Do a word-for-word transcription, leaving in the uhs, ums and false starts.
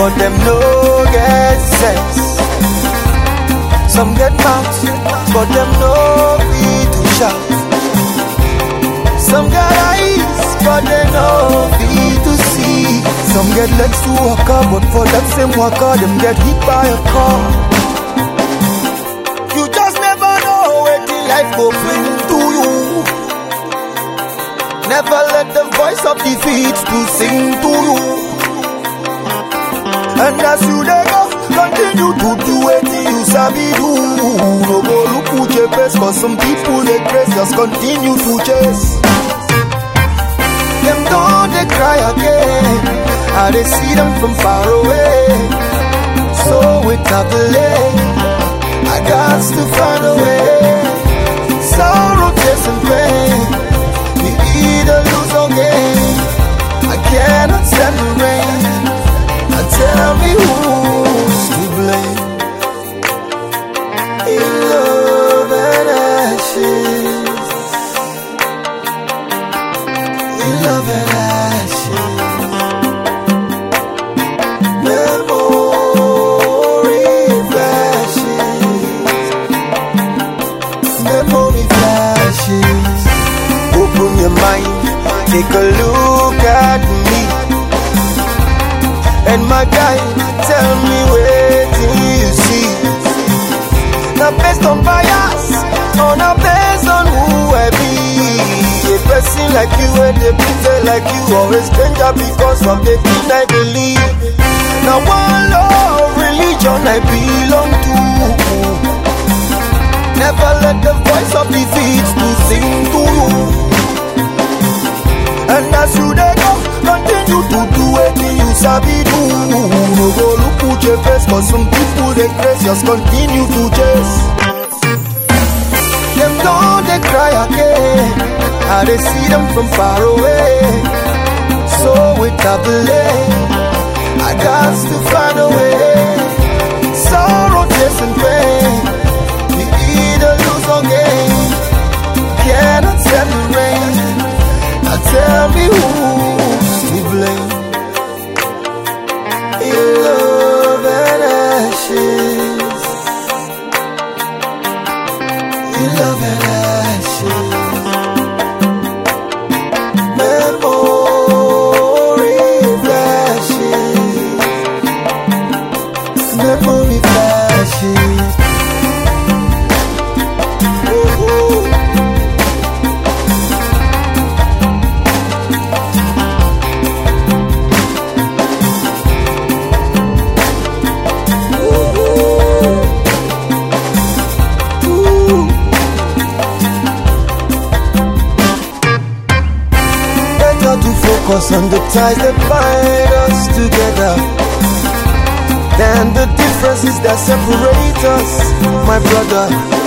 but them no get sense. Some get mouth, but them no fit to shout. Some get eyes, but they no fit to see. Some get legs to walk up, but for that same walker, them get hit by a car. You just never know where the life go bring to you. Never let the voice of defeat to sing to you. And as you dey go, continue to do it you sabi do. No go look who your face, cause some people they crazy, just continue to chase. Them don't they cry again, I they see them from far away. So without delay, I got to find a way. Sorrow, tears and pain, we either lose or gain. I cannot stand the rain. Tell me who's to blame. In love and ashes, in love and ashes, memory flashes, memory flashes. Open your mind, take a look at me. And my guy, tell me where do you see? Not based on bias, or not based on who I be. A person like you and a people like you, always stranger because of the thing I believe. Now one love, religion I belong to. Never let the voice of defeat to sing to you. And as you dey go, continue to do it you sabi do. No go look who your face, cause some people they crazy, just continue to chase. Them don't they cry again, I they see them from far away. So without delay, I got to find a way. Sorrow, tears and pain, we either lose or gain. Cannot stand the rain. Now tell me who's to blame. In love and ashes, in love and ashes, memory flashes, memory flashes. Ooh. Focus on the ties that bind us together than the differences that separate us, my brother.